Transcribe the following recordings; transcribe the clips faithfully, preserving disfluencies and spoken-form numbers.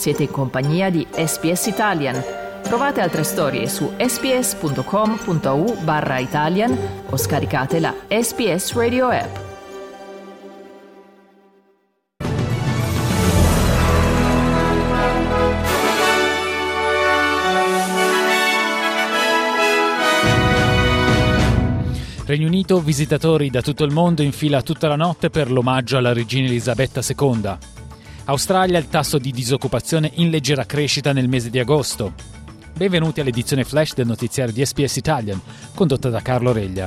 Siete in compagnia di S B S Italian. Trovate altre storie su sbs.com.au barra Italian o scaricate la S B S Radio app. Regno Unito, visitatori da tutto il mondo in fila tutta la notte per l'omaggio alla regina Elisabetta seconda. Australia, il tasso di disoccupazione in leggera crescita nel mese di agosto. Benvenuti all'edizione flash del notiziario di S B S Italian, condotta da Carlo Reglia.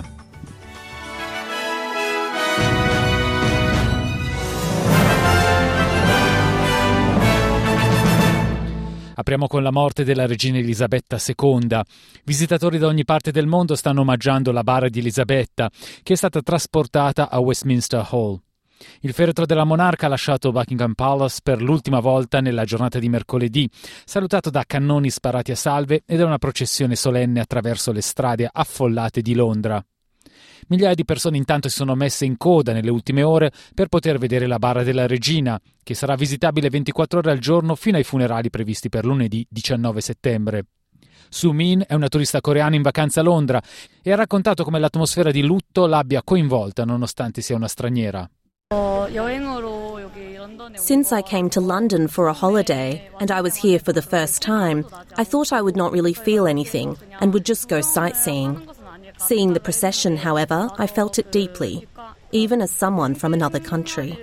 Apriamo con la morte della regina Elisabetta seconda. Visitatori da ogni parte del mondo stanno omaggiando la bara di Elisabetta, che è stata trasportata a Westminster Hall. Il feretro della monarca ha lasciato Buckingham Palace per l'ultima volta nella giornata di mercoledì, salutato da cannoni sparati a salve e da una processione solenne attraverso le strade affollate di Londra. Migliaia di persone intanto si sono messe in coda nelle ultime ore per poter vedere la bara della regina, che sarà visitabile ventiquattro ore al giorno fino ai funerali previsti per lunedì diciannove settembre. Soo Min è una turista coreana in vacanza a Londra e ha raccontato come l'atmosfera di lutto l'abbia coinvolta nonostante sia una straniera. Since I came to London for a holiday and I was here for the first time, I thought I would not really feel anything and would just go sightseeing. Seeing the procession, however, I felt it deeply, even as someone from another country.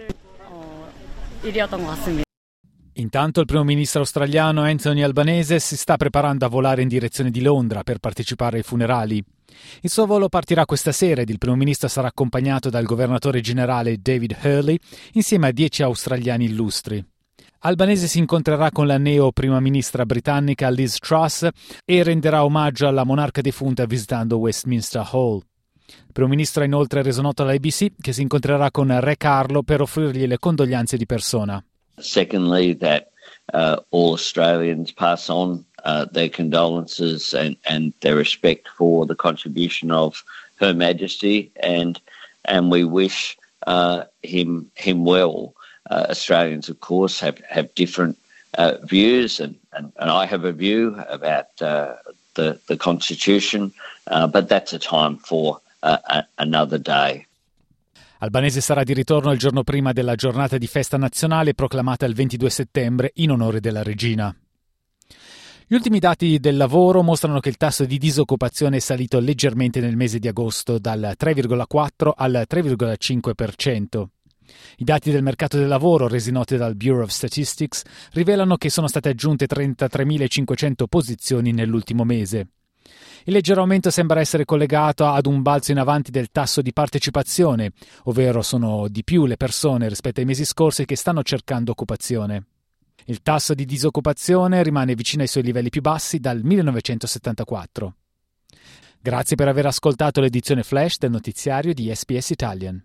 Intanto il primo ministro australiano Anthony Albanese si sta preparando a volare in direzione di Londra per partecipare ai funerali. Il suo volo partirà questa sera ed il primo ministro sarà accompagnato dal governatore generale David Hurley insieme a dieci australiani illustri. Albanese si incontrerà con la neo prima ministra britannica Liz Truss e renderà omaggio alla monarca defunta visitando Westminster Hall. Il primo ministro ha inoltre reso noto alla A B C che si incontrerà con Re Carlo per offrirgli le condoglianze di persona. Secondly, that uh, all Australians pass on uh, their condolences and, and their respect for the contribution of Her Majesty, and and we wish uh, him him well. Uh, Australians, of course, have, have different uh, views, and, and, and I have a view about uh, the, the Constitution, uh, but that's a time for uh, a, another day. Albanese sarà di ritorno il giorno prima della giornata di festa nazionale proclamata il ventidue settembre in onore della regina. Gli ultimi dati del lavoro mostrano che il tasso di disoccupazione è salito leggermente nel mese di agosto dal tre virgola quattro al tre virgola cinque per cento. I dati del mercato del lavoro resi noti dal Bureau of Statistics rivelano che sono state aggiunte trentatremilacinquecento posizioni nell'ultimo mese. Il leggero aumento sembra essere collegato ad un balzo in avanti del tasso di partecipazione, ovvero sono di più le persone rispetto ai mesi scorsi che stanno cercando occupazione. Il tasso di disoccupazione rimane vicino ai suoi livelli più bassi dal millenovecentosettantaquattro. Grazie per aver ascoltato l'edizione flash del notiziario di S B S Italian.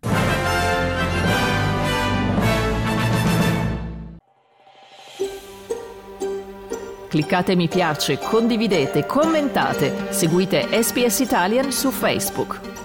Cliccate mi piace, condividete, commentate, seguite S B S Italian su Facebook.